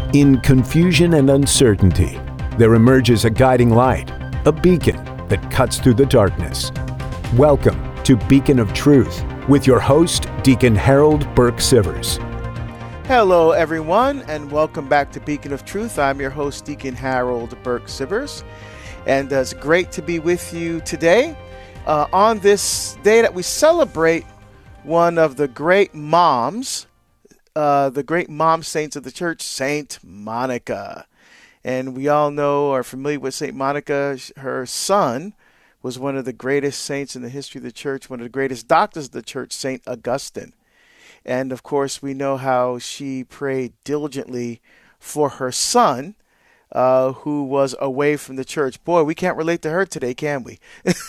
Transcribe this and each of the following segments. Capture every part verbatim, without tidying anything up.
In confusion and uncertainty, there emerges a guiding light, a beacon that cuts through the darkness. Welcome to Beacon of Truth with your host, Deacon Harold Burke Sivers. Hello, everyone, and welcome back to Beacon of Truth. I'm your host, Deacon Harold Burke Sivers, and uh, it's great to be with you today uh, on this day that we celebrate one of the great moms, uh, the great mom saints of the church, Saint Monica. And we all know, are familiar with Saint Monica. Her son was one of the greatest saints in the history of the church, one of the greatest doctors of the church, Saint Augustine. And, of course, we know how she prayed diligently for her son, uh, who was away from the church. Boy, we can't relate to her today, can we?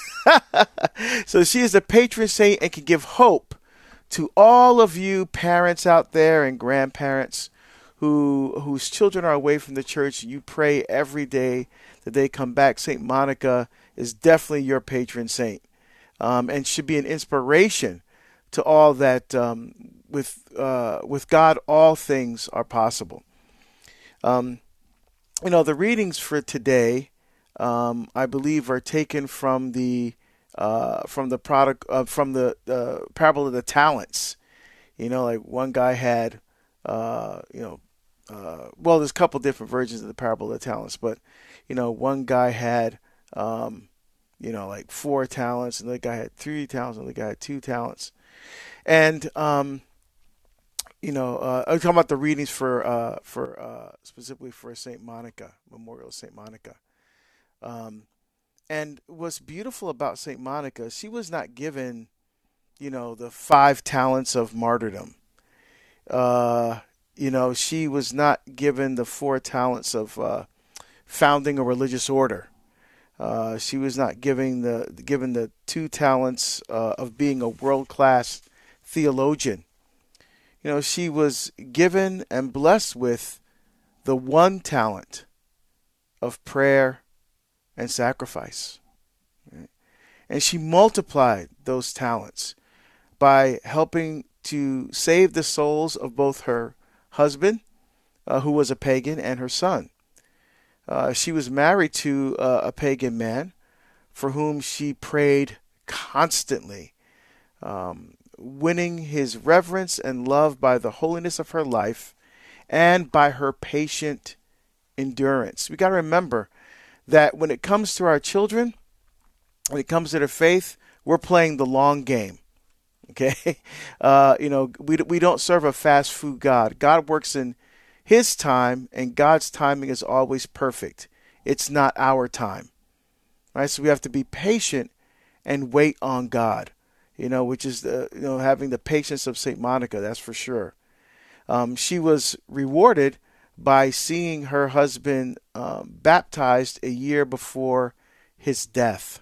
So she is the patron saint and can give hope to all of you parents out there and grandparents who whose children are away from the church. You pray every day that they come back. Saint Monica is definitely your patron saint, um, and should be an inspiration to all that um, with uh, with God all things are possible. Um, you know, the readings for today, um, I believe, are taken from the uh, from the product uh, from the uh, parable of the talents. You know, like one guy had, uh, you know. Uh, well, there's a couple different versions of the parable of the talents, but, you know, one guy had, um, you know, like four talents, and the other guy had three talents, and the other guy had two talents. And, um, you know, uh, I'm talking about the readings for, uh, for uh, specifically for Saint Monica, Memorial of Saint Monica. Um, and what's beautiful about Saint Monica, she was not given, you know, the five talents of martyrdom. Uh You know, she was not given the four talents of uh, founding a religious order. Uh, she was not given the given the two talents uh, of being a world-class theologian. You know, she was given and blessed with the one talent of prayer and sacrifice. Right? And she multiplied those talents by helping to save the souls of both her husband, uh, who was a pagan, and her son. Uh, she was married to uh, a pagan man for whom she prayed constantly, um, winning his reverence and love by the holiness of her life and by her patient endurance. We got to remember that when it comes to our children, when it comes to their faith, we're playing the long game. Okay, uh, you know, we we don't serve a fast food God. God works in His time, and God's timing is always perfect. It's not our time, right? So we have to be patient and wait on God. You know, which is the you know having the patience of Saint Monica. That's for sure. Um, she was rewarded by seeing her husband um, baptized a year before his death.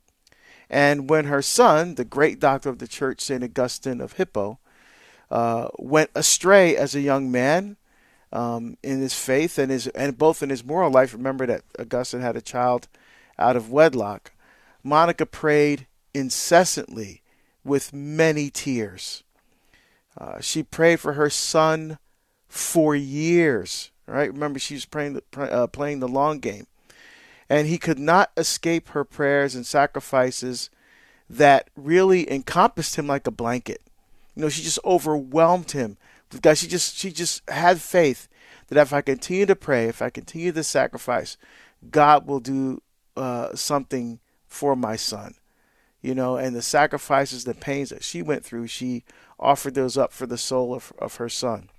And when her son, the great doctor of the church, Saint Augustine of Hippo, uh, went astray as a young man um, in his faith and his and both in his moral life, remember that Augustine had a child out of wedlock, Monica prayed incessantly with many tears. Uh, she prayed for her son for years, right? Remember, she was praying, uh, playing the long game. And he could not escape her prayers and sacrifices that really encompassed him like a blanket. You know, she just overwhelmed him with God. She just, she just had faith that if I continue to pray, if I continue to sacrifice, God will do uh, something for my son. You know, and the sacrifices, the pains that she went through, she offered those up for the soul of, of her son.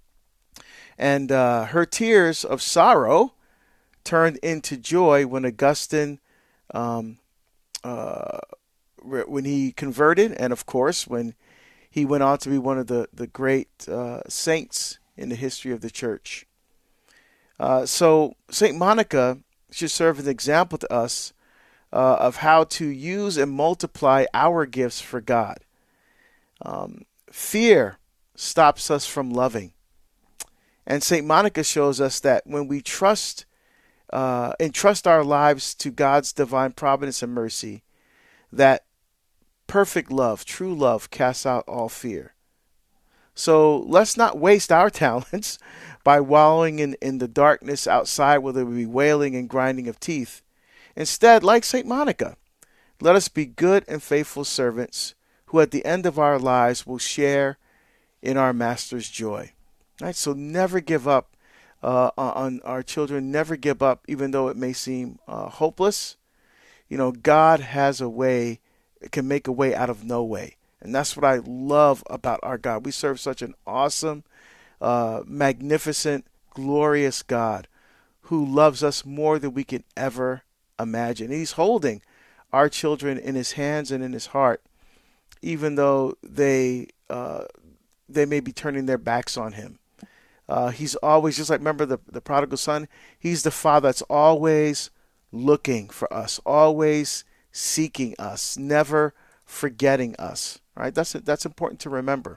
And uh, her tears of sorrow turned into joy when Augustine, um, uh, when he converted, and of course when he went on to be one of the the great uh, saints in the history of the church. Uh, so Saint Monica should serve as an example to us uh, of how to use and multiply our gifts for God. Um, fear stops us from loving, and Saint Monica shows us that when we trust Uh, entrust our lives to God's divine providence and mercy, that perfect love, true love, casts out all fear. So let's not waste our talents by wallowing in, in the darkness outside where there will be wailing and grinding of teeth. Instead, like Saint Monica, let us be good and faithful servants who at the end of our lives will share in our Master's joy. Right? So never give up uh, on our children. Never give up, even though it may seem uh, hopeless. You know, God has a way, can make a way out of no way. And that's what I love about our God. We serve such an awesome, uh, magnificent, glorious God who loves us more than we can ever imagine. He's holding our children in his hands and in his heart, even though they uh, they may be turning their backs on him. Uh, he's always, just like, remember the, the prodigal son? He's the father that's always looking for us, always seeking us, never forgetting us. Right? That's that's important to remember.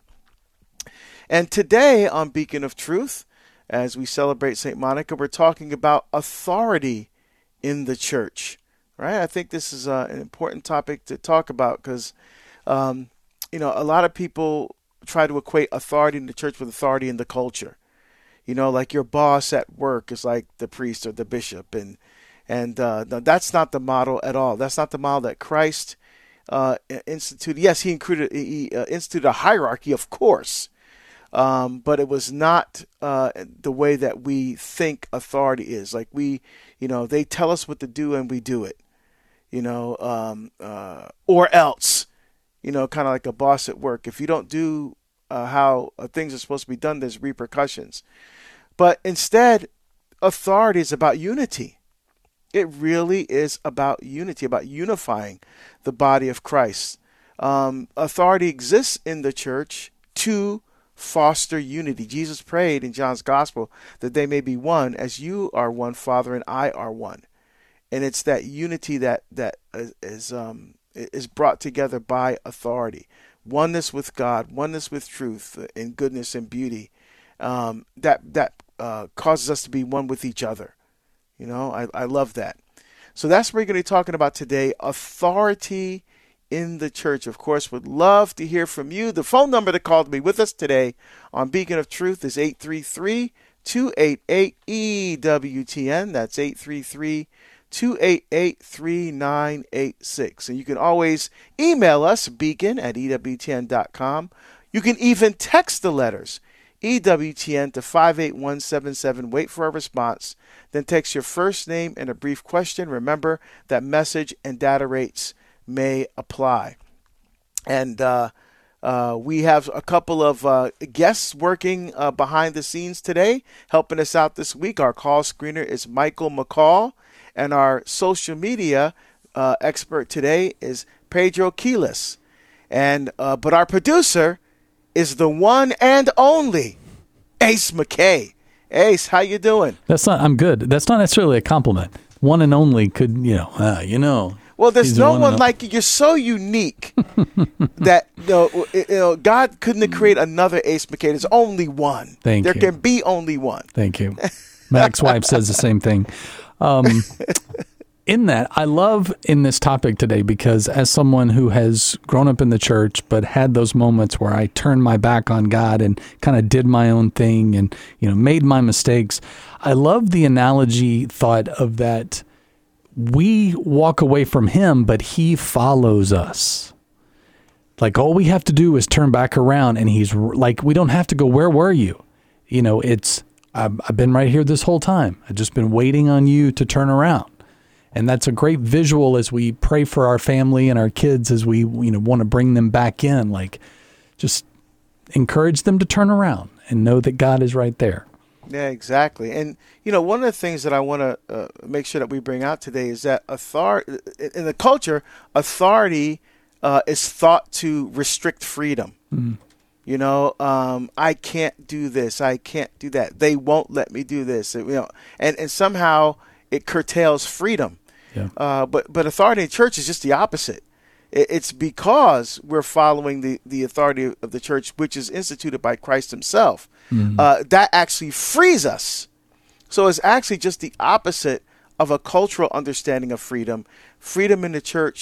And today on Beacon of Truth, as we celebrate Saint Monica, we're talking about authority in the church. Right? I think this is uh, an important topic to talk about because, um, you know, a lot of people try to equate authority in the church with authority in the culture. You know, like your boss at work is like the priest or the bishop, and and uh, no, that's not the model at all. That's not the model that Christ Uh, instituted. Yes, he included he uh, instituted a hierarchy, of course, um, but it was not uh, the way that we think authority is. Like we, you know, they tell us what to do and we do it, you know, um, uh, or else, you know, kind of like a boss at work. If you don't do uh, how uh, things are supposed to be done, there's repercussions. But instead, authority is about unity. It really is about unity, about unifying the body of Christ. Um, authority exists in the church to foster unity. Jesus prayed in John's Gospel that they may be one as you are one, Father, and I are one. And it's that unity that that is um, is brought together by authority. Oneness with God, oneness with truth and goodness and beauty. Um, that that uh, causes us to be one with each other. You know, I, I love that. So that's what we're going to be talking about today, authority in the church. Of course, would love to hear from you. The phone number to call to be with us today on Beacon of Truth is eight three three, two eight eight, E W T N. That's eight three three, two eight eight, three nine eight six. And you can always email us, beacon at E W T N dot com. You can even text the letters, E W T N, to five eight one seven seven. Wait for a response. Then text your first name and a brief question. Remember that message and data rates may apply. And uh, uh, we have a couple of uh, guests working uh, behind the scenes today, helping us out this week. Our call screener is Michael McCall, and our social media uh, expert today is Pedro Quiles. And uh, but our producer is the one and only Ace McKay. Ace, how you doing? That's not. I'm good. That's not necessarily a compliment. One and only could, you know, uh, you know. Well, there's no one, one like you. You're so unique that you know, you know, God couldn't have created another Ace McKay. There's only one. Thank there you. There can be only one. Thank you. My ex-wife says the same thing. Um, in that, I love in this topic today because as someone who has grown up in the church but had those moments where I turned my back on God and kind of did my own thing and, you know, made my mistakes, I love the analogy thought of that we walk away from him, but he follows us. Like all we have to do is turn back around and he's like, we don't have to go, where were you? You know, it's, I've, I've been right here this whole time. I've just been waiting on you to turn around. And that's a great visual as we pray for our family and our kids as we, you know, want to bring them back in. Like, just encourage them to turn around and know that God is right there. Yeah, exactly. And, you know, one of the things that I want to uh, make sure that we bring out today is that authority in the culture, authority uh, is thought to restrict freedom. Mm-hmm. You know, um, I can't do this. I can't do that. They won't let me do this. You know, and, and somehow it curtails freedom. Yeah. Uh, but but authority in church is just the opposite. It, it's because we're following the, the authority of the church, which is instituted by Christ himself. Mm-hmm. Uh, that actually frees us. So it's actually just the opposite of a cultural understanding of freedom. Freedom in the church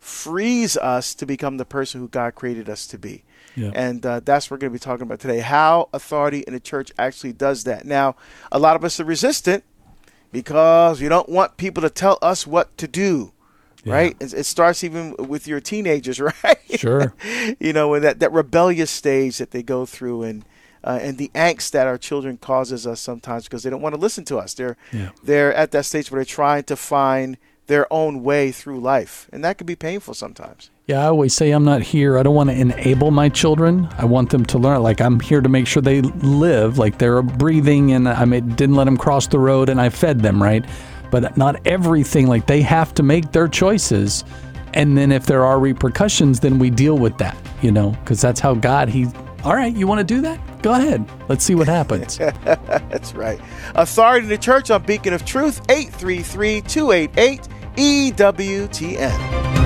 frees us to become the person who God created us to be. Yeah. And uh, that's what we're going to be talking about today, how authority in the church actually does that. Now, a lot of us are resistant because we don't want people to tell us what to do. Yeah. Right. It, it starts even with your teenagers, right? Sure. You know, when that, that rebellious stage that they go through, and uh, and the angst that our children causes us sometimes because they don't want to listen to us. They're yeah. they're at that stage where they're trying to find their own way through life, and that can be painful sometimes. Yeah, I always say I'm not here. I don't want to enable my children. I want them to learn. Like, I'm here to make sure they live, like they're breathing, and I didn't let them cross the road, and I fed them, right? But not everything. Like, they have to make their choices, and then if there are repercussions, then we deal with that, you know, because that's how God, he, all right, you want to do that? Go ahead. Let's see what happens. That's right. Authority in the Church on Beacon of Truth, eight three three, two eight eight, E W T N.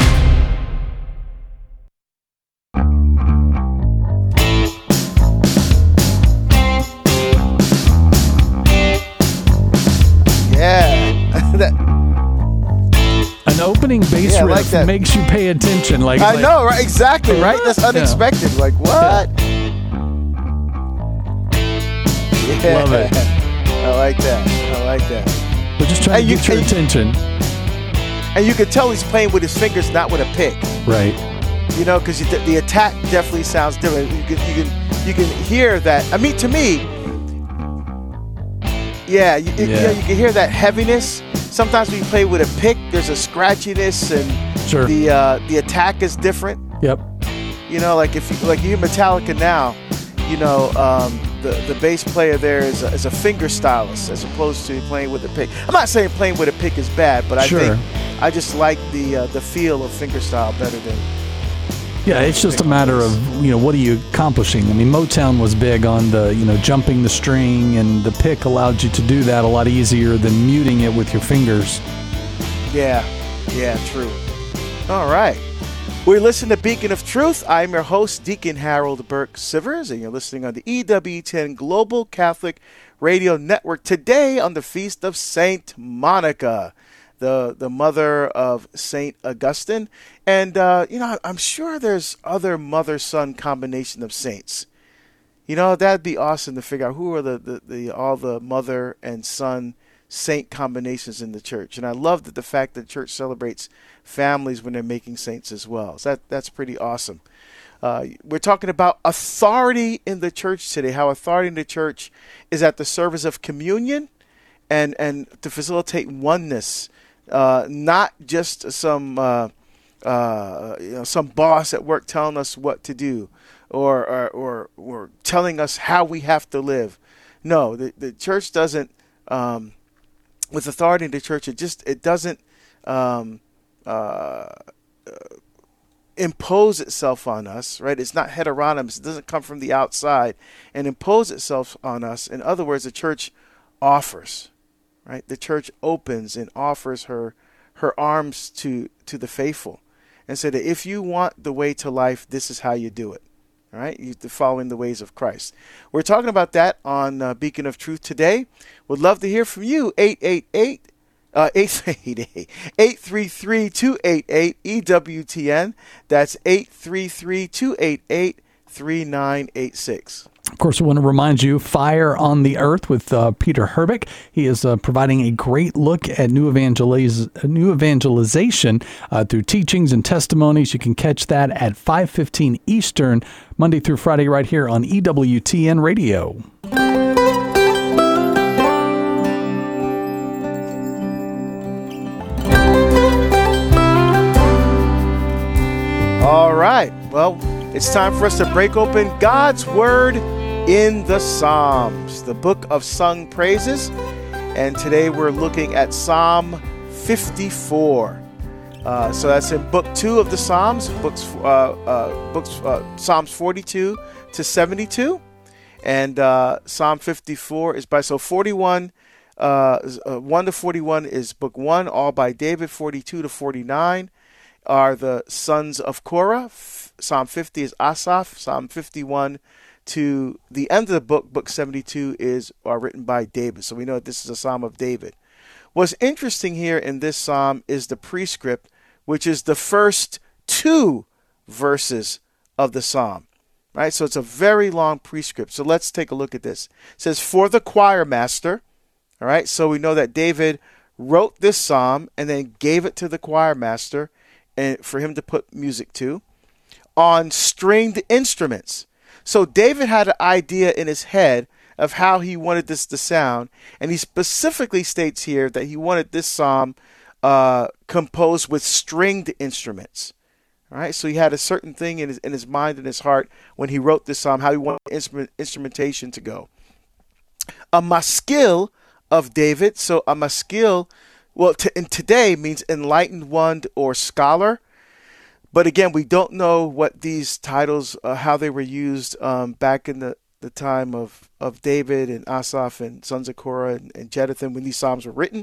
That, an opening bass yeah, riff like makes you pay attention. Like I like, know, right? Exactly, right? That's unexpected. Yeah. Like what? Yeah. Yeah. Love it. I like that. I like that. We're just trying and to get you, your attention. And you can tell he's playing with his fingers, not with a pick. Right. You know, because the attack definitely sounds different. You can, you can, you can hear that. I mean, to me. Yeah, you, yeah. You, know, you can hear that heaviness. Sometimes when you play with a pick, there's a scratchiness, and sure. the uh, the attack is different. Yep. You know, like if you like you hear Metallica now, you know, um, the the bass player there is a, is a finger stylist as opposed to playing with a pick. I'm not saying playing with a pick is bad, but I sure. think I just like the uh, the feel of fingerstyle better than. Yeah, it's just a matter of, you know, what are you accomplishing? I mean, Motown was big on the, you know, jumping the string, and the pick allowed you to do that a lot easier than muting it with your fingers. Yeah, yeah, true. All right. We're listening to Beacon of Truth. I'm your host, Deacon Harold Burke Sivers, and you're listening on the E W T N Global Catholic Radio Network today on the Feast of Saint Monica, the the mother of Saint Augustine. And, uh, you know, I'm sure there's other mother-son combination of saints. You know, that'd be awesome to figure out who are the, the, the all the mother and son saint combinations in the church. And I love that the fact that the church celebrates families when they're making saints as well. So that that's pretty awesome. Uh, we're talking about authority in the church today, how authority in the church is at the service of communion and, and to facilitate oneness. Uh, not just some uh, uh, you know some boss at work telling us what to do, or or, or or telling us how we have to live. No, the the church doesn't. Um, with authority in the church, it just it doesn't um, uh, uh, impose itself on us. Right? It's not heteronomous. It doesn't come from the outside and impose itself on us. In other words, the church offers. Right, the church opens and offers her her arms to to the faithful, and said that if you want the way to life, this is how you do it. All right, you following the ways of Christ. We're talking about that on uh, Beacon of Truth today. Would love to hear from you. eight eight eight, eight three three, two eight eight, E W T N. That's eight three three, two eight eight, three nine eight six. Of course, we want to remind you, Fire on the Earth with uh, Peter Herbeck. He is uh, providing a great look at new, evangeliz- new evangelization uh, through teachings and testimonies. You can catch that at five fifteen Eastern, Monday through Friday, right here on E W T N Radio. All right. Well, it's time for us to break open God's Word in the Psalms, the book of sung praises. And today we're looking at Psalm fifty-four. Uh, so that's in book two of the Psalms, books, uh, uh, books, uh, Psalms forty-two to seventy-two. And uh, Psalm fifty-four is by, so forty-one, uh, uh, one to forty-one is book one, all by David. forty-two to forty-nine are the sons of Korah. F- Psalm fifty is Asaph. Psalm fifty-one to the end of the book, book seventy-two, is are written by David. So we know this is a Psalm of David. What's interesting here in this Psalm is the prescript which is the first two verses of the psalm. Right? So it's a very long prescript. So let's take a look at this. It says, for the choir master. All right. So we know that David wrote this psalm and then gave it to the choir master and for him to put music to on stringed instruments. So David had an idea in his head of how he wanted this to sound. And he specifically states here that he wanted this psalm uh, composed with stringed instruments. All right, so he had a certain thing in his in his mind and his heart when he wrote this psalm, how he wanted instrument, instrumentation to go. A maskil of David. So a maskil, well, t- in today means enlightened one or scholar. But again, we don't know what these titles, uh, how they were used um, back in the, the time of, of David and Asaph and sons of Korah and, and Jeduthun when these psalms were written.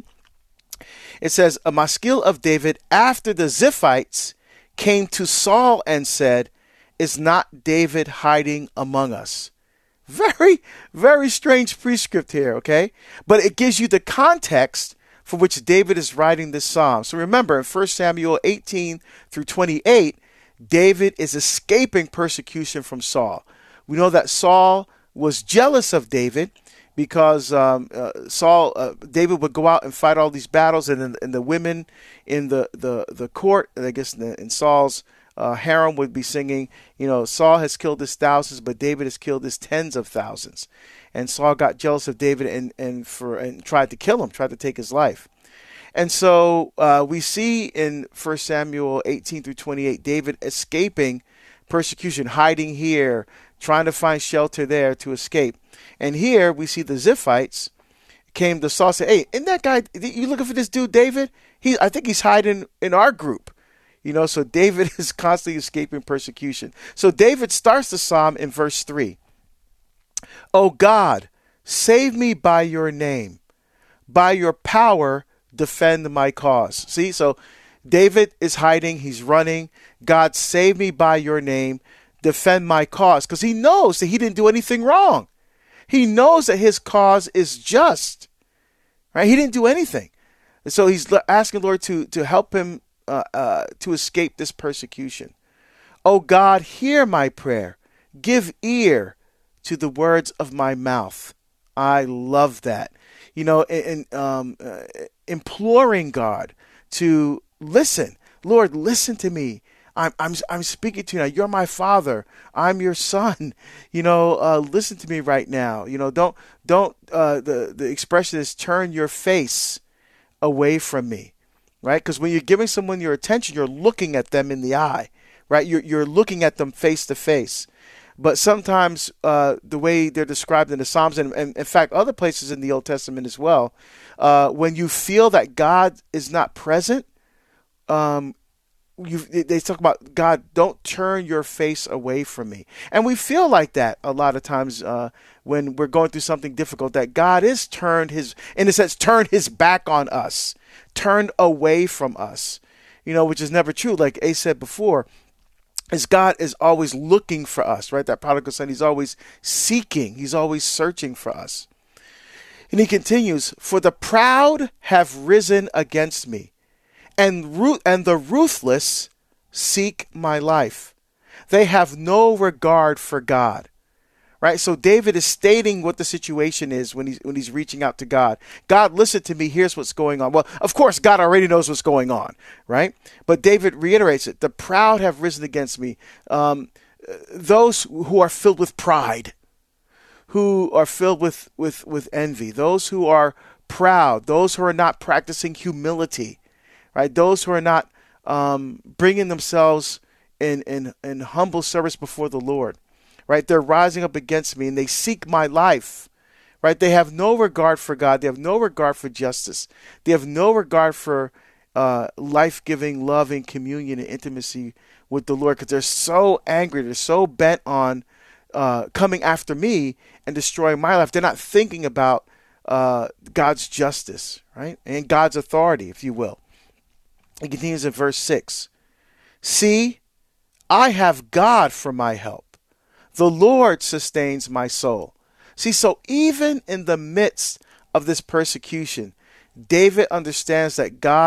It says, a maskil of David after the Ziphites came to Saul and said, is not David hiding among us? Very, very strange prescript here, okay? But it gives you the context for which David is writing this psalm. So remember, in First Samuel eighteen through twenty-eight, David is escaping persecution from Saul. We know that Saul was jealous of David because um, uh, Saul, uh, David would go out and fight all these battles, and, then, and the women in the, the, the court, and I guess in, the, in Saul's uh, harem would be singing, you know, Saul has killed his thousands, but David has killed his tens of thousands. And Saul got jealous of David and, and, for, and tried to kill him, tried to take his life. And so uh, we see in First Samuel eighteen through twenty-eight, David escaping persecution, hiding here, trying to find shelter there to escape. And here we see the Ziphites came to Saul and said, hey, isn't that guy, you looking for this dude, David? He, I think he's hiding in our group. You know, so David is constantly escaping persecution. So David starts the psalm in verse three. O God, save me by your name. By your power, defend my cause. See, so David is hiding. He's running. God, save me by your name. Defend my cause. Because he knows that he didn't do anything wrong. He knows that his cause is just. Right? He didn't do anything. And so he's asking the Lord to, to help him uh, uh, to escape this persecution. O God, hear my prayer. Give ear to the words of my mouth. I love that. You know, and um, uh, imploring God to listen. Lord, listen to me. I'm I'm I'm speaking to you now. You're my father. I'm your son. You know, uh, listen to me right now. You know, don't don't. Uh, the the expression is turn your face away from me, right? Because when you're giving someone your attention, you're looking at them in the eye, right? You're you're looking at them face to face. But sometimes uh, the way they're described in the Psalms, and, and in fact other places in the Old Testament as well, uh, when you feel that God is not present, um, you, they talk about, God, don't turn your face away from me. And we feel like that a lot of times uh, when we're going through something difficult, that God is turned his, in a sense, turned his back on us, turned away from us, you know, which is never true. Like A said before, is God is always looking for us, right? That prodigal son, he's always seeking. He's always searching for us. And he continues, for the proud have risen against me, and ru- and the ruthless seek my life. They have no regard for God. Right? So David is stating what the situation is when he's when he's reaching out to God. God, listen to me. Here's what's going on. Well, of course, God already knows what's going on, right? But David reiterates it. The proud have risen against me. Um, those who are filled with pride, who are filled with, with, with envy, those who are proud, those who are not practicing humility, right? Those who are not um, bringing themselves in, in, in humble service before the Lord. Right, they're rising up against me and they seek my life. Right, they have no regard for God. They have no regard for justice. They have no regard for uh, life-giving, loving communion and intimacy with the Lord, because they're so angry. They're so bent on uh, coming after me and destroying my life. They're not thinking about uh, God's justice, right, and God's authority, if you will. It continues in verse six. See, I have God for my help. The Lord sustains my soul. See, so even in the midst of this persecution, David understands that God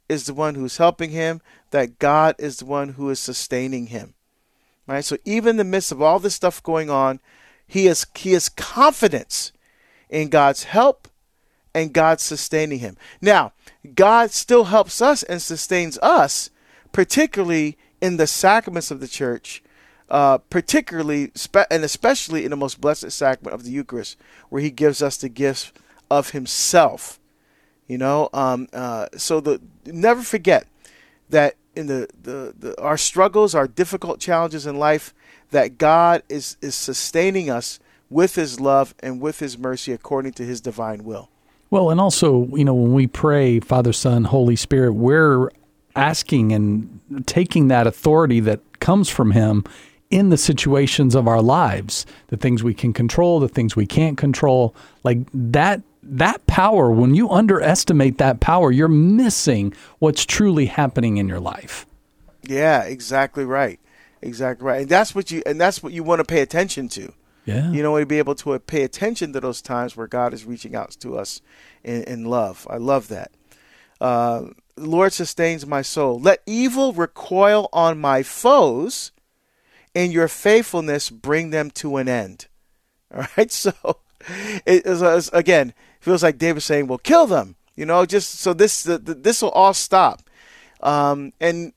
is the one who's helping him, that God is the one who is sustaining him. Right? So even in the midst of all this stuff going on, he has he has confidence in God's help and God sustaining him. Now, God still helps us and sustains us, particularly in the sacraments of the church, uh, particularly spe- and especially in the most blessed sacrament of the Eucharist, where he gives us the gifts of himself. You know, um, uh, so the never forget that in the, the, the our struggles, our difficult challenges in life, that God is is sustaining us with his love and with his mercy according to his divine will. Well, and also, you know, when we pray, Father, Son, Holy Spirit, we're asking and taking that authority that comes from him in the situations of our lives, the things we can control, the things we can't control, like that. That power, when you underestimate that power, you're missing what's truly happening in your life. Yeah, exactly right. Exactly right. And that's what you and that's what you want to pay attention to. Yeah. You know, to be able to pay attention to those times where God is reaching out to us in, in love. I love that. Uh, the Lord sustains my soul. Let evil recoil on my foes, and your faithfulness bring them to an end. All right. So it is, again, feels like David saying, well, kill them, you know, just so this, the, the, this will all stop. Um, and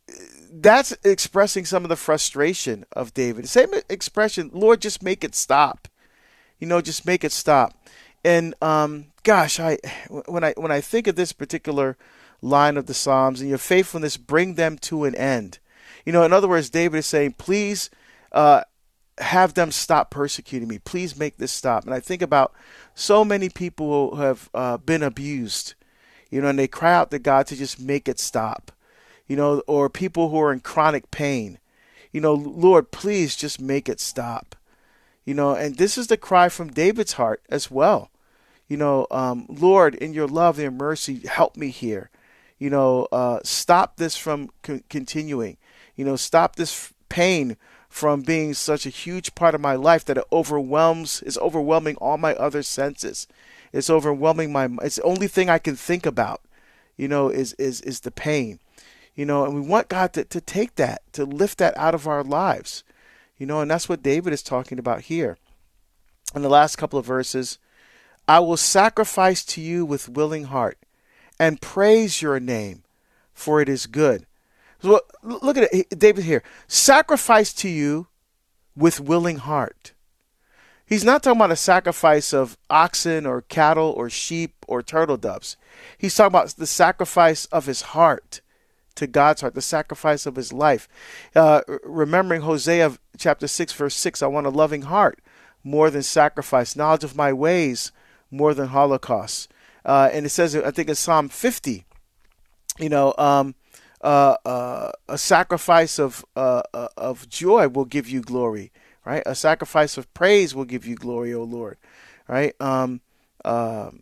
that's expressing some of the frustration of David. Same expression, Lord, just make it stop, you know, just make it stop. And, um, gosh, I, when I, when I think of this particular line of the Psalms, and your faithfulness, bring them to an end. You know, in other words, David is saying, please, uh, have them stop persecuting me. Please make this stop. And I think about so many people who have uh, been abused, you know, and they cry out to God to just make it stop, you know, or people who are in chronic pain, you know, Lord, please just make it stop, you know, and this is the cry from David's heart as well. You know, um, Lord, in your love and your mercy, help me here, you know, uh, stop this from co- continuing, you know, stop this pain from being such a huge part of my life that it overwhelms, is overwhelming all my other senses. It's overwhelming my, it's the only thing I can think about, you know, is, is, is the pain, you know, and we want God to, to take that, to lift that out of our lives, you know, and that's what David is talking about here. In the last couple of verses, I will sacrifice to you with willing heart and praise your name, for it is good. So look at it, David here. Sacrifice to you with willing heart. He's not talking about a sacrifice of oxen or cattle or sheep or turtle doves. He's talking about the sacrifice of his heart to God's heart, the sacrifice of his life. Uh, remembering Hosea chapter six, verse six, I want a loving heart more than sacrifice, knowledge of my ways more than holocausts. Uh, and it says, I think in Psalm fifty, you know, um, Uh, uh, a sacrifice of uh, uh, of joy will give you glory, right? A sacrifice of praise will give you glory, O Lord, right? Um, uh,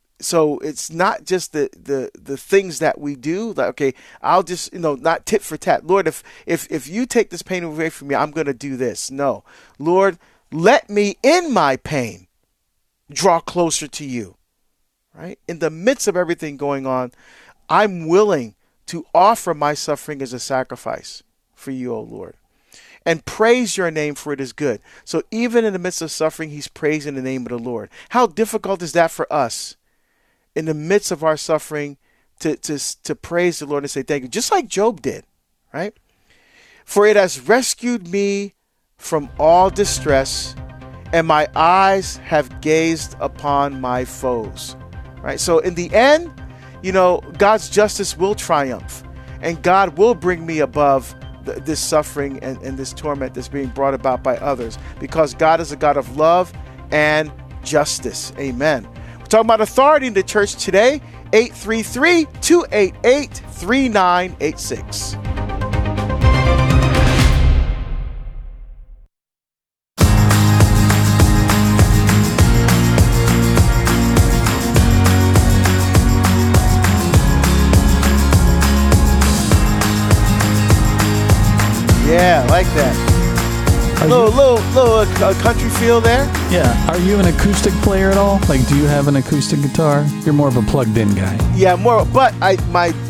so it's not just the, the the things that we do. Like, okay, I'll just, you know, not tit for tat. Lord, if if if you take this pain away from me, I'm going to do this. No, Lord, let me in my pain draw closer to you, right? In the midst of everything going on, I'm willing to offer my suffering as a sacrifice for you, O Lord, and praise your name, for it is good. So even in the midst of suffering, he's praising the name of the Lord. How difficult is that for us in the midst of our suffering to, to, to praise the Lord and say thank you, just like Job did, right? For it has rescued me from all distress, and my eyes have gazed upon my foes, right? So in the end, you know, God's justice will triumph, and God will bring me above th- this suffering and, and this torment that's being brought about by others, because God is a God of love and justice. Amen. We're talking about authority in the church today. eight three three, two eight eight, three nine eight six. Yeah, I like that. Are Little, you, little, little uh, country feel there. yeah. Are you an acoustic player at all? Like, do you have an acoustic guitar? You're more of a plugged-in guy. Yeah, more. But I, my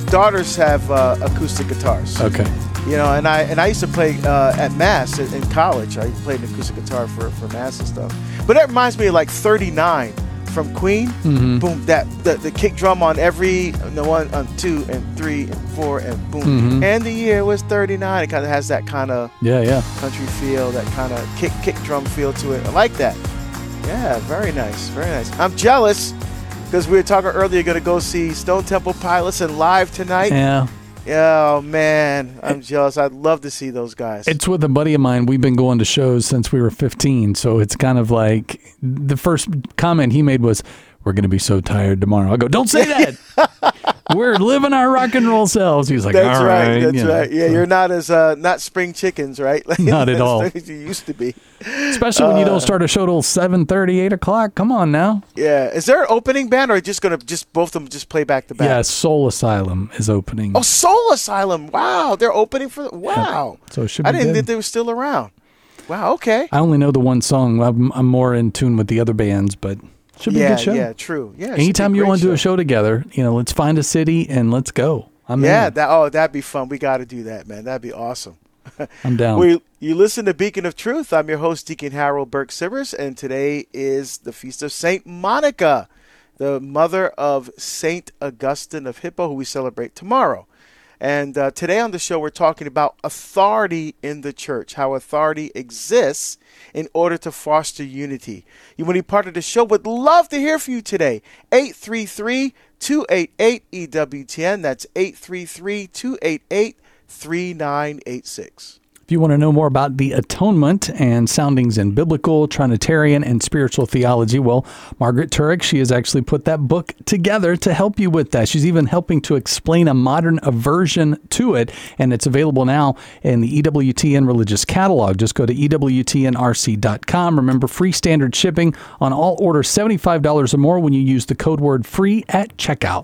daughters have uh, acoustic guitars. Okay. You know, and I and I used to play uh, at Mass in, in college. I played an acoustic guitar for, for Mass and stuff. But that reminds me of like thirty-nine from Queen. Mm-hmm. Boom, that the, the kick drum on every the one, on two and three and four and boom. Mm-hmm. And the year was thirty-nine. It kind of has that kind of Yeah, yeah. country feel, that kind of kick kick drum feel to it. I like that. Yeah, very nice, very nice. I'm jealous because we were talking earlier. Going to go see Stone Temple Pilots and live tonight. Yeah. Oh, man, I'm jealous. I'd love to see those guys. It's with a buddy of mine. We've been going to shows since we were fifteen, so it's kind of like the first comment he made was, we're going to be so tired tomorrow. I go, don't say that. We're living our rock and roll selves. He was like, that's all right. right. That's you know, right. Yeah, so. You're not as uh, not spring chickens, right? Like, Not at all. As you used to be. Especially when you don't start a show till seven thirty, eight o'clock. Come on now. Yeah. Is there an opening band, or are you just going to just both of them just play back to back? Yeah, Soul Asylum is opening. Oh, Soul Asylum. Wow. They're opening for. Wow. So it should be I didn't good. think they were still around. Wow. Okay. I only know the one song. I'm, I'm more in tune with the other bands, but should be yeah. a good show. Yeah. True. Yeah. it should be Anytime a you great want to do a show. show together, you know, let's find a city and let's go. I'm Yeah. in. That. Oh, that'd be fun. We got to do that, man. That'd be awesome. I'm down. We, you listen to Beacon of Truth. I'm your host, Deacon Harold Burke Sivers, and today is the Feast of Saint Monica, the mother of Saint Augustine of Hippo, who we celebrate tomorrow. And uh, today on the show, we're talking about authority in the church, how authority exists in order to foster unity. You want to be part of the show? Would love to hear from you today. eight three three, two eight eight, E W T N. That's eight three three, two eight eight, three nine eight six. If you want to know more about the atonement and soundings in biblical, Trinitarian, and spiritual theology, well, Margaret Turek, she has actually put that book together to help you with that. She's even helping to explain a modern aversion to it, and it's available now in the E W T N Religious Catalog. Just go to E W T N R C dot com. Remember, free standard shipping on all orders seventy-five dollars or more when you use the code word FREE at checkout.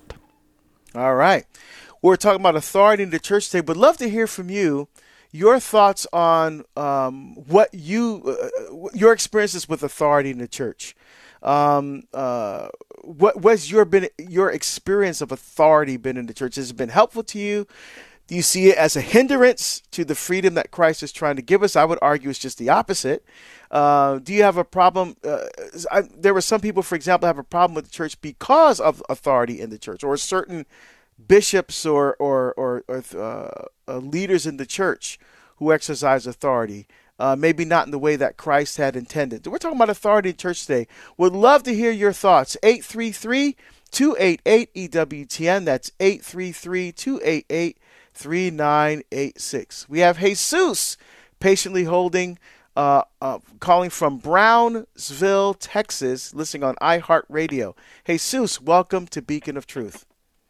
All right. We're talking about authority in the church today. Would love to hear from you. Your thoughts on um, what you, uh, your experiences with authority in the church. Um, uh, what was your been your experience of authority been in the church? Has it been helpful to you? Do you see it as a hindrance to the freedom that Christ is trying to give us? I would argue it's just the opposite. Uh, do you have a problem? Uh, I, there were some people, for example, have a problem with the church because of authority in the church, or certain bishops or or or, or uh, uh, leaders in the church who exercise authority, uh, maybe not in the way that Christ had intended. We're talking about authority in church today. Would love to hear your thoughts. eight three three, two eight eight, E W T N. That's eight three three, two eight eight, three nine eight six. We have Jesus patiently holding, uh, uh, calling from Brownsville, Texas, listening on iHeartRadio. Jesus, welcome to Beacon of Truth.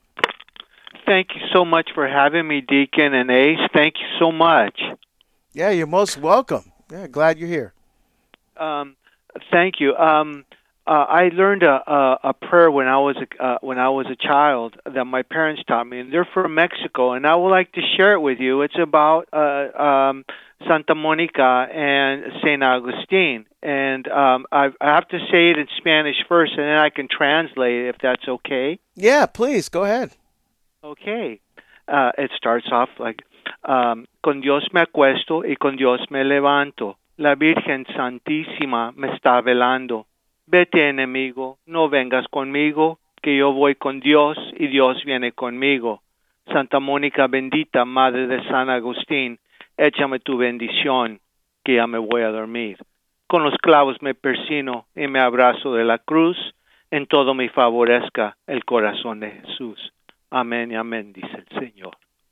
Thank you so much for having me, Deacon and Ace. Thank you so much. Yeah, you're most welcome. Yeah, glad you're here. Um, thank you. Um, uh, I learned a, a, a prayer when I was a, uh, when I was a child that my parents taught me, and they're from Mexico. And I would like to share it with you. It's about uh, um, Santa Monica and Saint Augustine, and um, I, I have to say it in Spanish first, and then I can translate it if that's okay. Yeah, please go ahead. Okay. Uh, it starts off like, um, con Dios me acuesto y con Dios me levanto. La Virgen Santísima me está velando. Vete, enemigo, no vengas conmigo, que yo voy con Dios y Dios viene conmigo. Santa Mónica bendita, Madre de San Agustín, échame tu bendición, que ya me voy a dormir. Con los clavos me persino y me abrazo de la cruz, en todo me favorezca el corazón de Jesús. Amén y amén, dice el Señor.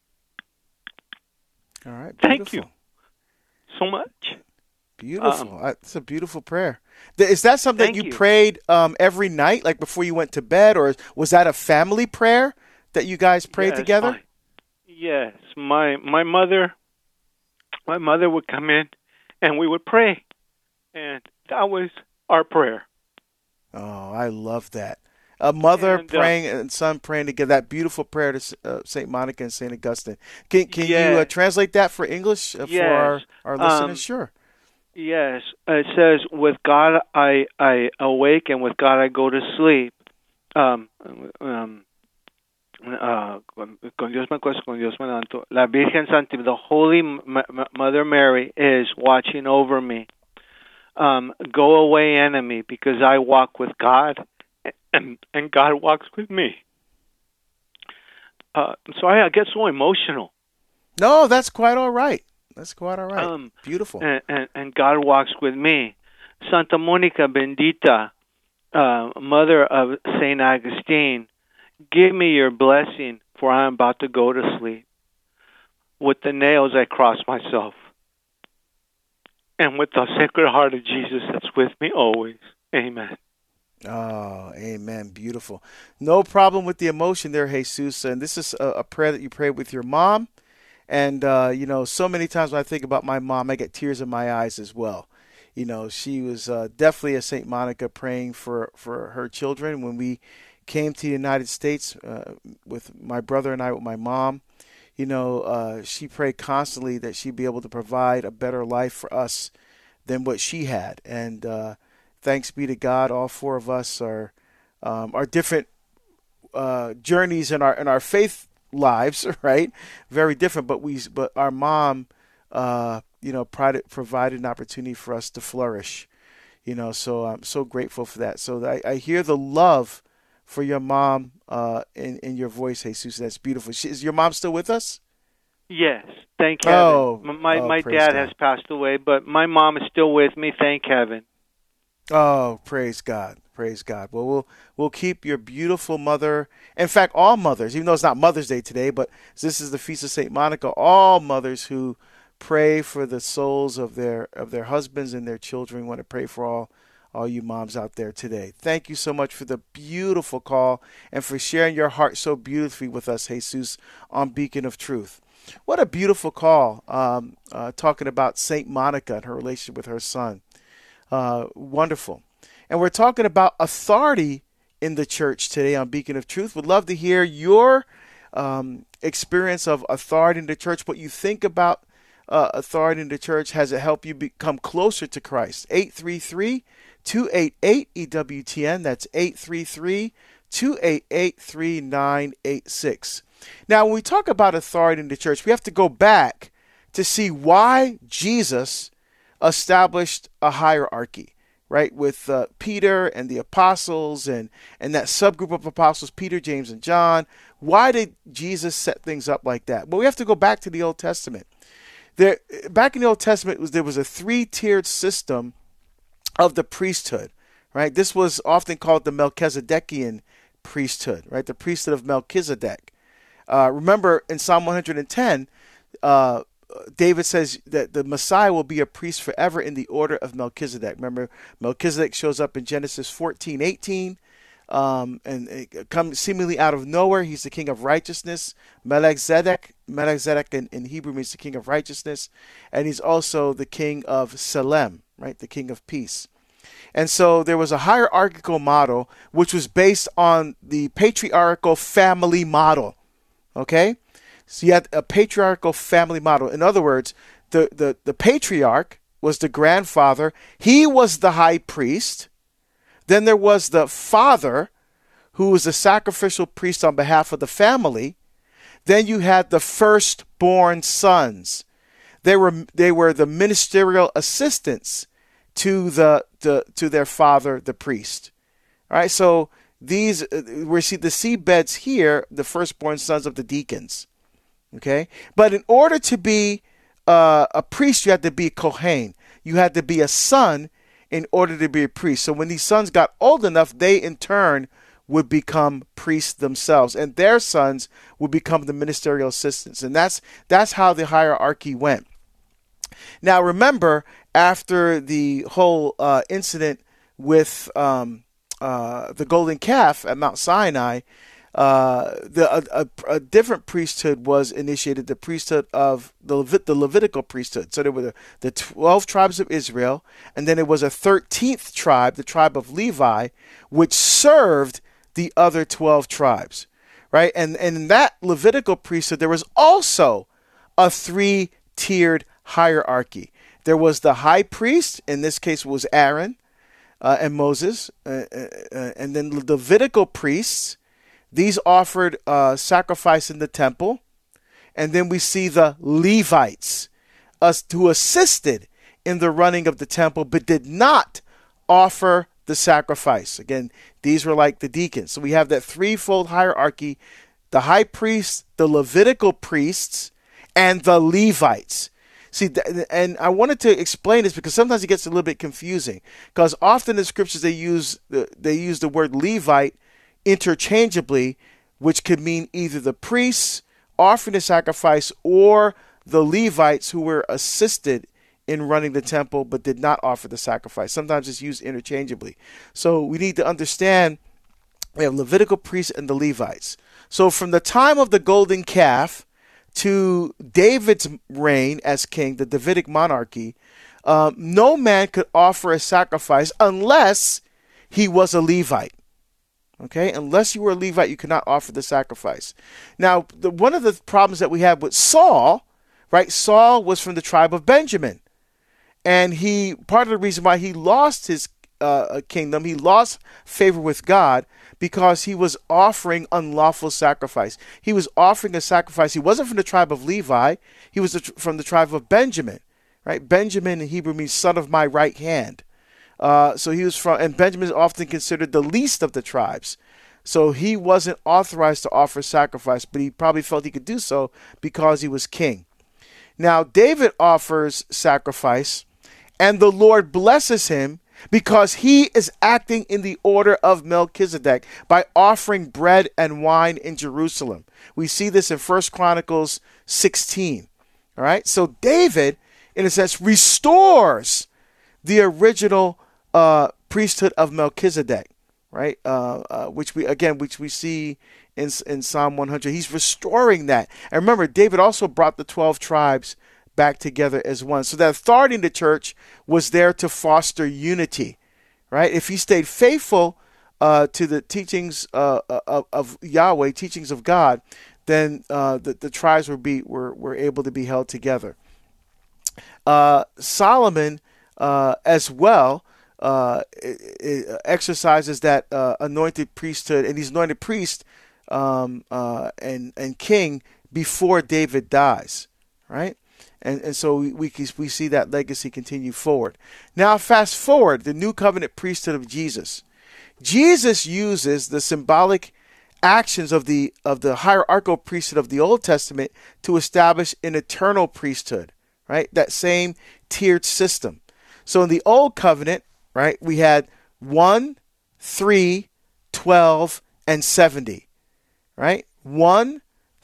All right. Thank Beautiful. you so much. Beautiful. Um, Uh, it's a beautiful prayer. Th- Is that something Thank you, you. prayed um, every night, like before you went to bed, or was that a family prayer that you guys prayed Yes, together? my- yes, my my mother, my mother would come in, and we would pray, and that was our prayer. Oh, I love that. A mother And, uh, praying and son praying together. That beautiful prayer to uh, Saint Monica and Saint Augustine. Can can you uh, Yes. translate that for English uh, for Yes. our, our listeners? Um, Sure. Yes, it says, "With God I I awake, and with God I go to sleep." Um, um, uh, con, con Dios me acuesto, con Dios me levanto. La Virgen Santísima, the Holy M- M- Mother Mary, is watching over me. Um, go away, enemy, because I walk with God, and, and God walks with me. Uh, so I, I get so emotional. No, that's quite all right. That's quite all right. Um, Beautiful. And, and, and God walks with me. Santa Monica Bendita, uh, Mother of Saint Augustine, give me your blessing, for I am about to go to sleep. With the nails I cross myself. And with the Sacred Heart of Jesus that's with me always. Amen. Oh, amen. Beautiful. No problem with the emotion there, Jesus. And this is a, a prayer that you prayed with your mom. And, uh, you know, so many times when I think about my mom, I get tears in my eyes as well. You know, she was uh, definitely a Saint Monica praying for, for her children. When we came to the United States uh, with my brother and I, with my mom, you know, uh, she prayed constantly that she'd be able to provide a better life for us than what she had. And uh, thanks be to God, all four of us are um, are different uh, journeys in our in our faith lives, right? Very different, but we but our mom, uh, you know, provided provided an opportunity for us to flourish. You know, so I'm so grateful for that. So I, I hear the love for your mom uh, in in your voice, Jesus. That's beautiful. She, is your mom still with us? Yes, thank heaven. Oh, my oh, my praise dad God. has passed away, but my mom is still with me. Thank heaven. Oh, praise God. Praise God. Well, we'll we'll keep your beautiful mother. In fact, all mothers, even though it's not Mother's Day today, but this is the Feast of Saint Monica, all mothers who pray for the souls of their of their husbands and their children. We want to pray for all all you moms out there today. Thank you so much for the beautiful call and for sharing your heart so beautifully with us, Jesus, on Beacon of Truth. What a beautiful call, um, uh, talking about Saint Monica and her relationship with her son. Uh, wonderful. And we're talking about authority in the church today on Beacon of Truth. Would love to hear your um, experience of authority in the church, what you think about uh, authority in the church. Has it helped you become closer to Christ? eight three three, two eight eight, E W T N. That's eight three three, two eight eight, three nine eight six. Now, when we talk about authority in the church, we have to go back to see why Jesus established a hierarchy, right, with uh, Peter and the apostles and, and that subgroup of apostles, Peter, James, and John. Why did Jesus set things up like that? Well, we have to go back to the Old Testament. There, back in the Old Testament, was there was a three-tiered system of the priesthood, right? This was often called the Melchizedekian priesthood, right? The priesthood of Melchizedek. Uh, remember, in Psalm one hundred ten, uh, David says that the Messiah will be a priest forever in the order of Melchizedek. Remember, Melchizedek shows up in Genesis fourteen eighteen, um, and it comes seemingly out of nowhere. He's the king of righteousness. Melchizedek, Melchizedek in, in Hebrew means the king of righteousness, and he's also the king of Salem, right, the king of peace. And so there was a hierarchical model which was based on the patriarchal family model. Okay, so you had a patriarchal family model. In other words, the, the, the patriarch was the grandfather. He was the high priest. Then there was the father, who was the sacrificial priest on behalf of the family. Then you had the firstborn sons. They were they were the ministerial assistants to the, the to their father, the priest. All right, so these we see the seedbeds here, the firstborn sons of the deacons. Okay, but in order to be uh, a priest, you had to be a Kohen. You had to be a son in order to be a priest. So when these sons got old enough, they in turn would become priests themselves, and their sons would become the ministerial assistants. And that's that's how the hierarchy went. Now remember, after the whole uh, incident with um, uh, the golden calf at Mount Sinai, uh, the a, a, a different priesthood was initiated, the priesthood of the, Levit- the Levitical priesthood. So there were the, the twelve tribes of Israel, and then it was a thirteenth tribe, the tribe of Levi, which served the other twelve tribes, right? And, and in that Levitical priesthood, there was also a three-tiered hierarchy. There was the high priest, in this case was Aaron uh, and Moses, uh, uh, and then the Levitical priests, These offered uh, sacrifice in the temple. And then we see the Levites, us who assisted in the running of the temple, but did not offer the sacrifice. Again, these were like the deacons. So we have that threefold hierarchy: the high priest, the Levitical priests, and the Levites. See, and I wanted to explain this because sometimes it gets a little bit confusing, because often in scriptures they use the, they use the word Levite interchangeably, which could mean either the priests offering the sacrifice or the Levites who were assisted in running the temple but did not offer the sacrifice. Sometimes it's used interchangeably. So we need to understand we have Levitical priests and the Levites. So from the time of the golden calf to David's reign as king, the Davidic monarchy, um, no man could offer a sacrifice unless he was a Levite. Okay, unless you were a Levite, you could not offer the sacrifice. Now, the, one of the problems that we have with Saul, right? Saul was from the tribe of Benjamin, and he part of the reason why he lost his uh, kingdom, he lost favor with God, because he was offering unlawful sacrifice. He was offering a sacrifice. He wasn't from the tribe of Levi. He was from the tribe of Benjamin, right? Benjamin in Hebrew means son of my right hand. Uh, so he was from, and Benjamin is often considered the least of the tribes. So he wasn't authorized to offer sacrifice, but he probably felt he could do so because he was king. Now, David offers sacrifice, and the Lord blesses him because he is acting in the order of Melchizedek by offering bread and wine in Jerusalem. We see this in First Chronicles sixteen. All right. So David, in a sense, restores the original uh, priesthood of Melchizedek, right? Uh, uh, which we again, which we see in in Psalm one hundred. He's restoring that. And remember, David also brought the twelve tribes back together as one. So that authority in the church was there to foster unity, right? If he stayed faithful uh, to the teachings uh, of, of Yahweh, teachings of God, then uh, the, the tribes were be were were able to be held together. Uh, Solomon, uh, as well, uh, it, it exercises that uh, anointed priesthood, and he's anointed priest um, uh, and and king before David dies, right? And and so we we, we see that legacy continue forward. Now, fast forward, the new covenant priesthood of Jesus. Jesus uses the symbolic actions of the of the hierarchical priesthood of the Old Testament to establish an eternal priesthood, right? That same tiered system. So in the Old Covenant, right, we had one, three, twelve, and seventy, right? one,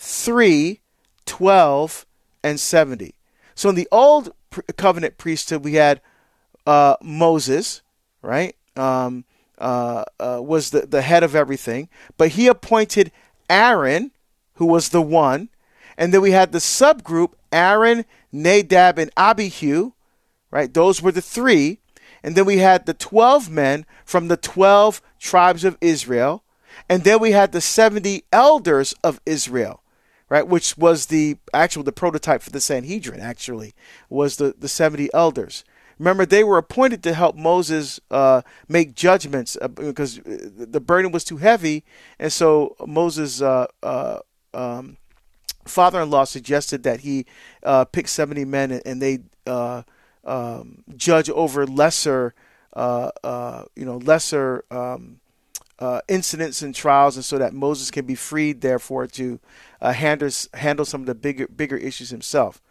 three, twelve, and seventy. So in the Old Covenant priesthood, we had uh, Moses, right? Um, uh, uh, was the, the head of everything. But he appointed Aaron, who was the one. And then we had the subgroup, Aaron, Nadab, and Abihu, right? Those were the three. And then we had the twelve men from the twelve tribes of Israel. And then we had the seventy elders of Israel, right? Which was the actual, the prototype for the Sanhedrin, actually, was the, the seventy elders. Remember, they were appointed to help Moses uh, make judgments uh, because the burden was too heavy. And so Moses' uh, uh, um, father-in-law suggested that he uh, pick seventy men and, and they uh, um, judge over lesser, uh, uh, you know, lesser um, uh, incidents and trials, and so that Moses can be freed, therefore, to uh, handle handle some of the bigger bigger issues himself.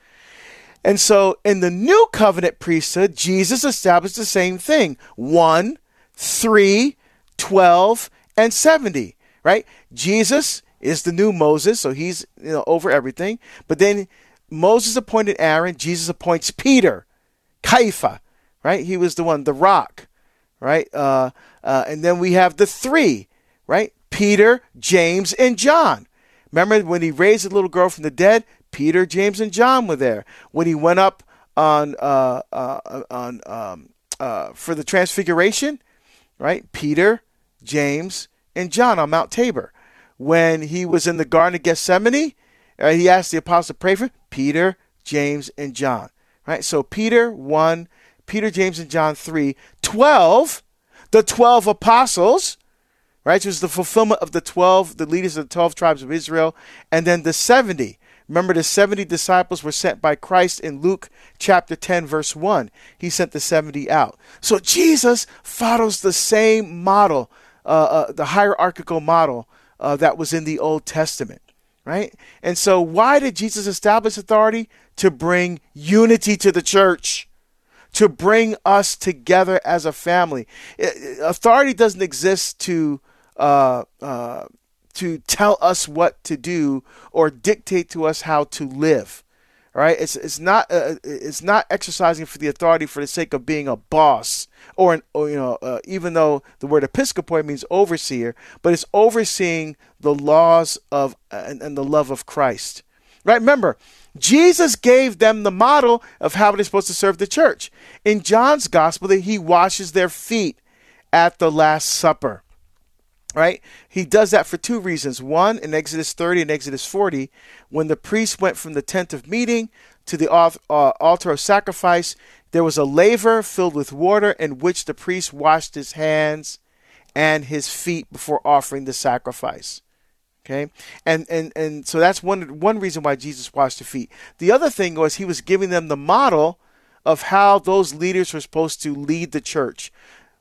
And so in the new covenant priesthood, Jesus established the same thing. one, three, twelve, and seventy, right? Jesus is the new Moses, so he's, you know, over everything. But then Moses appointed Aaron, Jesus appoints Peter, Caiaphas, right? He was the one, the rock, right? Uh, uh, and then we have the three, right? Peter, James, and John. Remember when he raised the little girl from the dead? Peter, James, and John were there. When he went up on uh, uh, on um, uh, for the transfiguration, right? Peter, James, and John on Mount Tabor. When he was in the Garden of Gethsemane, uh, he asked the apostles to pray for him. Peter, James, and John. Right? So Peter, one, Peter, James, and John, three. Twelve, the twelve apostles, right? So it was the fulfillment of the twelve, the leaders of the twelve tribes of Israel, and then the seventy. Remember, the seventy disciples were sent by Christ in Luke chapter ten, verse one. He sent the seventy out. So Jesus follows the same model, uh, uh, the hierarchical model uh, that was in the Old Testament, right? And so why did Jesus establish authority? To bring unity to the church, to bring us together as a family. Authority doesn't exist to uh, uh, to tell us what to do or dictate to us how to live. All right, it's it's not uh, it's not exercising for the authority for the sake of being a boss, or, an, or you know, uh, even though the word episkopoi means overseer, but it's overseeing the laws of uh, and, and the love of Christ. Right? Remember, Jesus gave them the model of how they're supposed to serve the church. In John's gospel, that he washes their feet at the Last Supper. Right? He does that for two reasons. One, in Exodus thirty and Exodus forty, when the priest went from the tent of meeting to the uh, altar of sacrifice, there was a laver filled with water in which the priest washed his hands and his feet before offering the sacrifice. Okay, and and and so that's one one reason why Jesus washed their feet. The other thing was he was giving them the model of how those leaders were supposed to lead the church.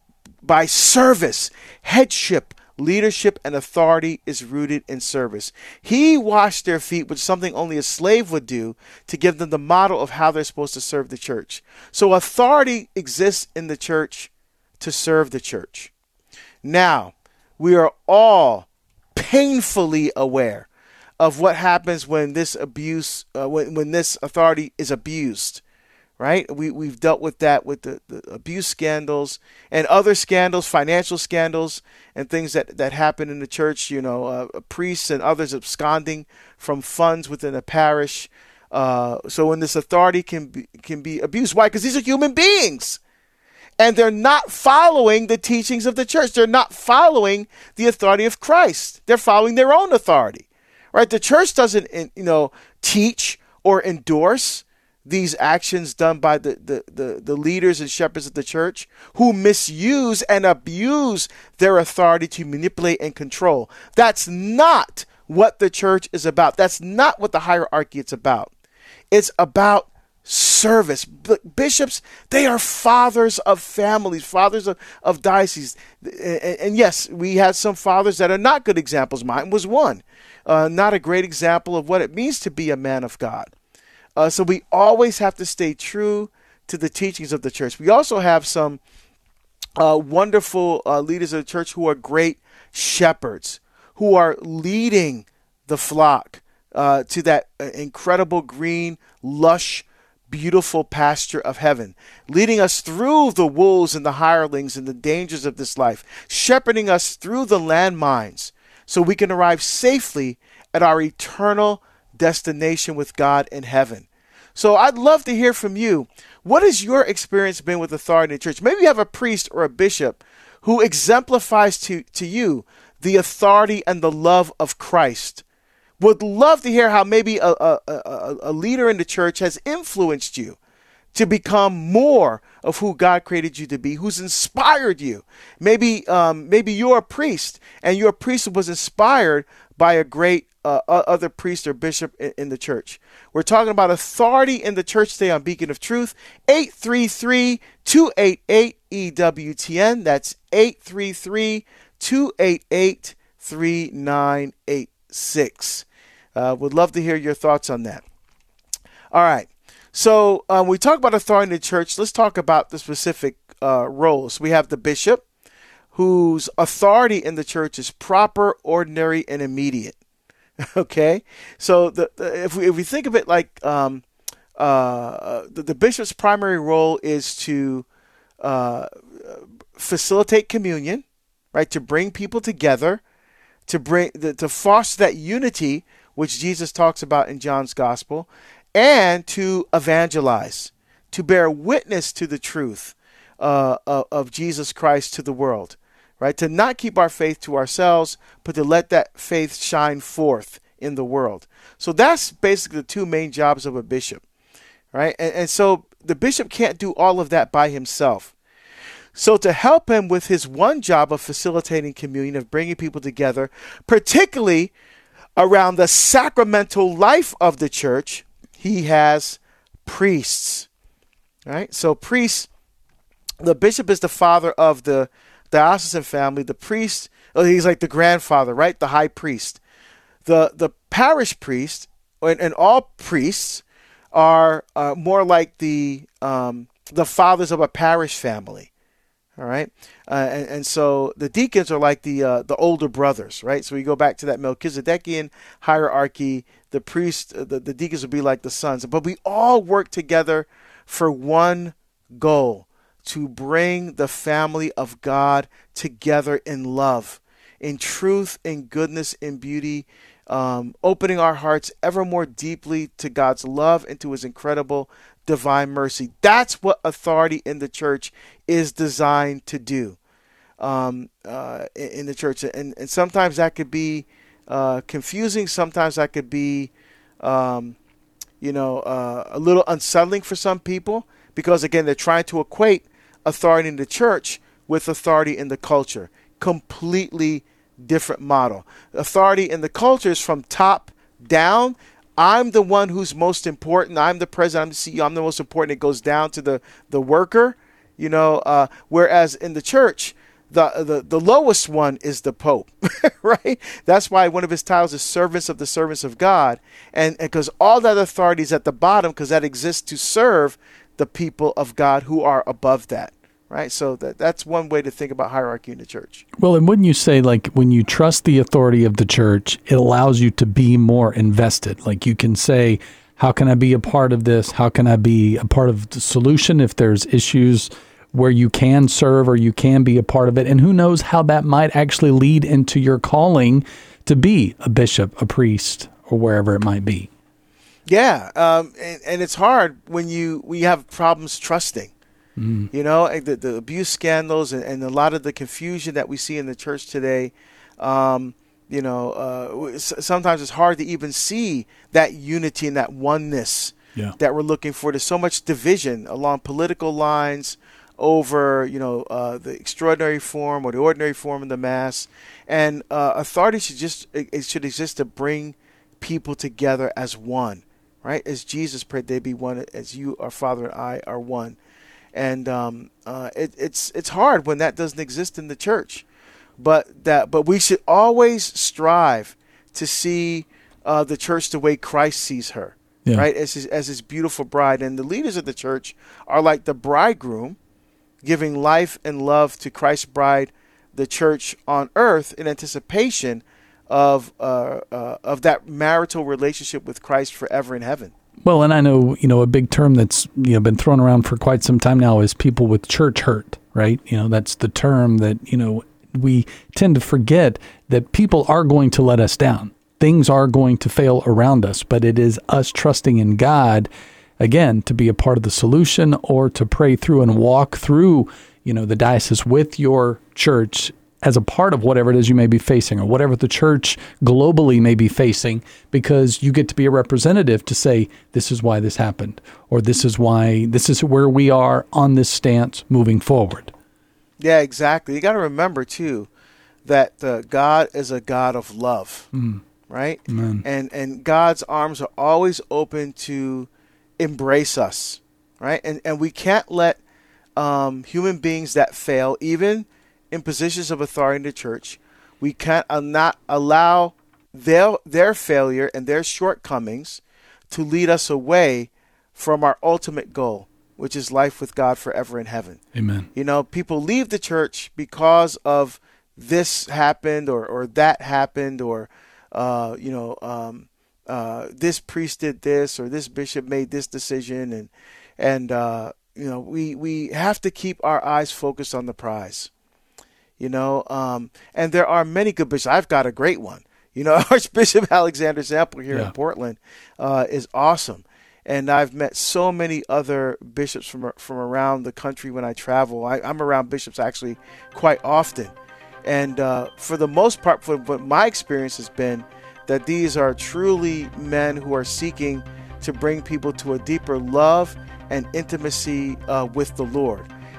By service, headship, leadership, and authority is rooted in service. He washed their feet, which is something only a slave would do, to give them the model of how they're supposed to serve the church. So authority exists in the church to serve the church. Now, we are all painfully aware of what happens when this abuse, uh, when, when this authority is abused. Right? We, we've dealt with that with the, the abuse scandals and other scandals, financial scandals, and things that, that happen in the church, you know, uh, priests and others absconding from funds within a parish. Uh, so when this authority can be, can be abused. Why? Because these are human beings. And they're not following the teachings of the church. They're not following the authority of Christ. They're following their own authority. Right? The church doesn't, you know, teach or endorse these actions done by the, the, the, the leaders and shepherds of the church who misuse and abuse their authority to manipulate and control. That's not what the church is about. That's not what the hierarchy is about. It's about service. Bishops, they are fathers of families, fathers of, of dioceses. And, and yes, we had some fathers that are not good examples. Mine was one. Uh, not a great example of what it means to be a man of God. Uh, so we always have to stay true to the teachings of the church. We also have some uh, wonderful uh, leaders of the church who are great shepherds, who are leading the flock uh, to that incredible green, lush, beautiful pasture of heaven, leading us through the wolves and the hirelings and the dangers of this life, shepherding us through the landmines so we can arrive safely at our eternal destination with God in heaven. So I'd love to hear from you. What has your experience been with authority in the church? Maybe you have a priest or a bishop who exemplifies to, to you the authority and the love of Christ. Would love to hear how maybe a, a, a, a leader in the church has influenced you to become more of who God created you to be, who's inspired you. Maybe um, maybe you're a priest, and your priest was inspired by a great uh, other priest or bishop in, in the church. We're talking about authority in the church today on Beacon of Truth. eight three three, two eight eight, E W T N. That's eight three three, two eight eight, three nine eight six. Uh, would love to hear your thoughts on that. All right. So um, we talk about authority in the church. Let's talk about the specific uh, roles. We have the bishop, whose authority in the church is proper, ordinary, and immediate. Okay, so the, the, if we if we think of it like um, uh, the, the bishop's primary role is to uh, facilitate communion, right? To bring people together, to bring the, to foster that unity which Jesus talks about in John's gospel, and to evangelize, to bear witness to the truth uh, of, of Jesus Christ to the world. Right, to not keep our faith to ourselves, but to let that faith shine forth in the world. So that's basically the two main jobs of a bishop. Right, and, and so the bishop can't do all of that by himself. So to help him with his one job of facilitating communion, of bringing people together, particularly around the sacramental life of the church, he has priests. Right? So priests, the bishop is the father of the diocesan family. The priest, oh, he's like the grandfather, right? The high priest. The the parish priest and, and all priests are uh, more like the um, the fathers of a parish family. All right, uh, and, and so the deacons are like the uh, the older brothers, right? So we go back to that Melchizedekian hierarchy. The priest, uh, the, the deacons would be like the sons, but we all work together for one goal: to bring the family of God together in love, in truth, in goodness, in beauty, um, opening our hearts ever more deeply to God's love and to his incredible divine mercy. That's what authority in the church is designed to do um, uh, in the church. And, and sometimes that could be uh, confusing. Sometimes that could be, um, you know, uh, a little unsettling for some people because, again, they're trying to equate authority in the church with authority in the culture. Completely different model. Authority in the culture is from top down. I'm the one who's most important. I'm the president. I'm the C E O. I'm the most important. It goes down to the, the worker, you know, uh, whereas in the church, the, the, the lowest one is the Pope, right? That's why one of his titles is servants of the servants of God. And because all that authority is at the bottom because that exists to serve the people of God who are above that. Right. So that that's one way to think about hierarchy in the church. Well, and wouldn't you say, like, when you trust the authority of the church, it allows you to be more invested? Like, you can say, how can I be a part of this? How can I be a part of the solution if there's issues where you can serve or you can be a part of it? And who knows how that might actually lead into your calling to be a bishop, a priest, or wherever it might be. Yeah. Um, and, and it's hard when you, when you have problems trusting. Mm. You know, the, the abuse scandals and, and a lot of the confusion that we see in the church today, um, you know, uh, sometimes it's hard to even see that unity and that oneness yeah. that we're looking for. There's so much division along political lines over, you know, uh, the extraordinary form or the ordinary form of the Mass. And uh, authority should just it should exist to bring people together as one, right? As Jesus prayed, they be one as you, our Father, and I are one. And um, uh, it, it's it's hard when that doesn't exist in the church, but that but we should always strive to see uh, the church the way Christ sees her, yeah. right? As his, as his beautiful bride. And the leaders of the church are like the bridegroom, giving life and love to Christ's bride, the church on earth, in anticipation of uh, uh, of that marital relationship with Christ forever in heaven. Well, and I know, you know, a big term that's, you know, been thrown around for quite some time now is people with church hurt, right? You know, that's the term that, you know, we tend to forget that people are going to let us down. Things are going to fail around us, but it is us trusting in God, again, to be a part of the solution or to pray through and walk through, you know, the diocese with your church as a part of whatever it is you may be facing or whatever the church globally may be facing, because you get to be a representative to say, this is why this happened, or this is why, this is where we are on this stance moving forward. Yeah, exactly. You got to remember, too, that uh, God is a God of love, mm. right? Amen. And, and God's arms are always open to embrace us, right? And, and we can't let um, human beings that fail, even in positions of authority in the church, we can't uh, not allow their their failure and their shortcomings to lead us away from our ultimate goal, which is life with God forever in heaven. Amen. You know, people leave the church because of this happened or, or that happened or, uh, you know, um, uh, this priest did this or this bishop made this decision. And, and uh, you know, we, we have to keep our eyes focused on the prize. You know, um, and there are many good bishops. I've got a great one. You know, Archbishop Alexander Sample here yeah. in Portland uh, is awesome. And I've met so many other bishops from from around the country when I travel. I, I'm around bishops actually quite often. And uh, for the most part, for what my experience has been, that these are truly men who are seeking to bring people to a deeper love and intimacy uh, with the Lord.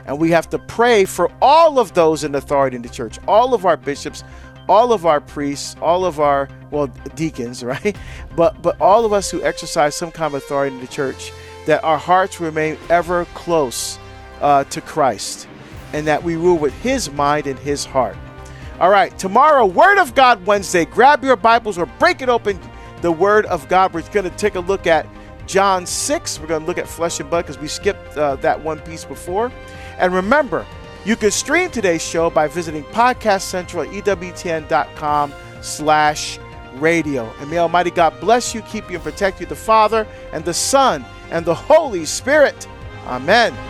And we have to pray for all of those in authority in the church, all of our bishops, all of our priests, all of our, well, deacons, right? But but all of us who exercise some kind of authority in the church, that our hearts remain ever close uh, to Christ, and that we rule with his mind and his heart. All right, tomorrow, Word of God Wednesday. Grab your Bibles or break it open, the Word of God. We're going to take a look at John six. We're going to look at flesh and blood because we skipped uh, that one piece before. And remember, you can stream today's show by visiting Podcast Central at E W T N dot com slash radio. And may Almighty God bless you, keep you, and protect you, the Father and the Son and the Holy Spirit. Amen.